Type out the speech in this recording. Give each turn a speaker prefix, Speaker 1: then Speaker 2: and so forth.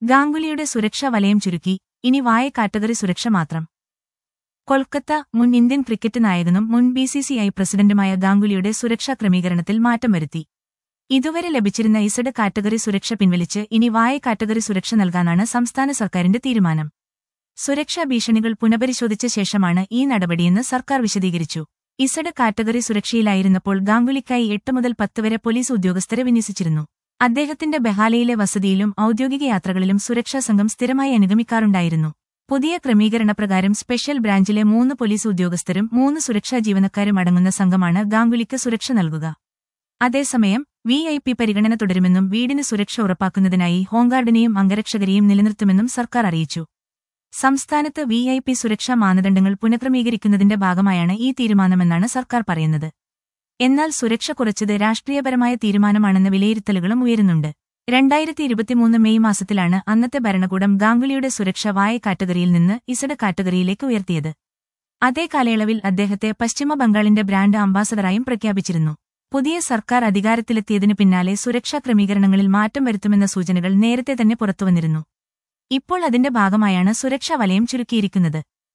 Speaker 1: ഗാംഗുലിയുടെ സുരക്ഷാ വലയം ചുരുക്കി, ഇനി വായ കാറ്റഗറി സുരക്ഷ മാത്രം. കൊൽക്കത്ത മുൻ ഇന്ത്യൻ ക്രിക്കറ്റ് നായകനും മുൻ BCCI പ്രസിഡന്റുമായ ഗാംഗുലിയുടെ സുരക്ഷാ ക്രമീകരണത്തിൽ മാറ്റം വരുത്തി. ഇതുവരെ ലഭിച്ചിരുന്ന ഇസഡ് കാറ്റഗറി സുരക്ഷ പിൻവലിച്ച് ഇനി വായ കാറ്റഗറി സുരക്ഷ നൽകാനാണ് സംസ്ഥാന സർക്കാരിന്റെ തീരുമാനം. സുരക്ഷാ ഭീഷണികൾ പുനഃപരിശോധിച്ച ശേഷമാണ് ഈ നടപടിയെന്ന് സർക്കാർ വിശദീകരിച്ചു. ഇസഡ് കാറ്റഗറി സുരക്ഷയിലായിരുന്നപ്പോൾ ഗാംഗുലിക്കായി 8 മുതൽ 10 വരെ പോലീസ് ഉദ്യോഗസ്ഥരെ വിന്യസിച്ചിരുന്നു. അദ്ദേഹത്തിന്റെ ബെഹാലയിലെ വസതിയിലും ഔദ്യോഗിക യാത്രകളിലും സുരക്ഷാ സംഘം സ്ഥിരമായി അനുഗമിക്കാറുണ്ടായിരുന്നു. പുതിയ ക്രമീകരണപ്രകാരം സ്പെഷ്യൽ ബ്രാഞ്ചിലെ 3 പോലീസ് ഉദ്യോഗസ്ഥരും 3 സുരക്ഷാ ജീവനക്കാരും അടങ്ങുന്ന സംഘമാണ് ഗാംഗുലിക്ക് സുരക്ഷ നൽകുക. അതേസമയം VIP പരിഗണന തുടരുമെന്നും വീടിന് സുരക്ഷ ഉറപ്പാക്കുന്നതിനായി ഹോംഗാർഡിനെയും അംഗരക്ഷകരെയും നിലനിർത്തുമെന്നും സർക്കാർ അറിയിച്ചു. സംസ്ഥാനത്ത് VIP സുരക്ഷാ മാനദണ്ഡങ്ങൾ പുനഃക്രമീകരിക്കുന്നതിന്റെ ഭാഗമായാണ് ഈ തീരുമാനമെന്നാണ് സർക്കാർ പറയുന്നത്. എന്നാൽ സുരക്ഷ കുറച്ചത് രാഷ്ട്രീയപരമായ തീരുമാനമാണെന്ന വിലയിരുത്തലുകളും ഉയരുന്നുണ്ട്. 2023 മെയ് മാസത്തിലാണ് അന്നത്തെ ഭരണകൂടം ഗാംഗുലിയുടെ സുരക്ഷ വായ കാറ്റഗറിയിൽ നിന്ന് ഇസഡ് കാറ്റഗറിയിലേക്ക് ഉയർത്തിയത്. അതേ കാലയളവിൽ അദ്ദേഹത്തെ പശ്ചിമ ബംഗാളിന്റെ ബ്രാൻഡ് അംബാസഡറായും പ്രഖ്യാപിച്ചിരുന്നു. പുതിയ സർക്കാർ അധികാരത്തിലെത്തിയതിനു പിന്നാലെ സുരക്ഷാ ക്രമീകരണങ്ങളിൽ മാറ്റം വരുത്തുമെന്ന സൂചനകൾ നേരത്തെ തന്നെ പുറത്തുവന്നിരുന്നു. ഇപ്പോൾ അതിന്റെ ഭാഗമായാണ് സുരക്ഷാ വലയം ചുരുക്കിയിരിക്കുന്നത്.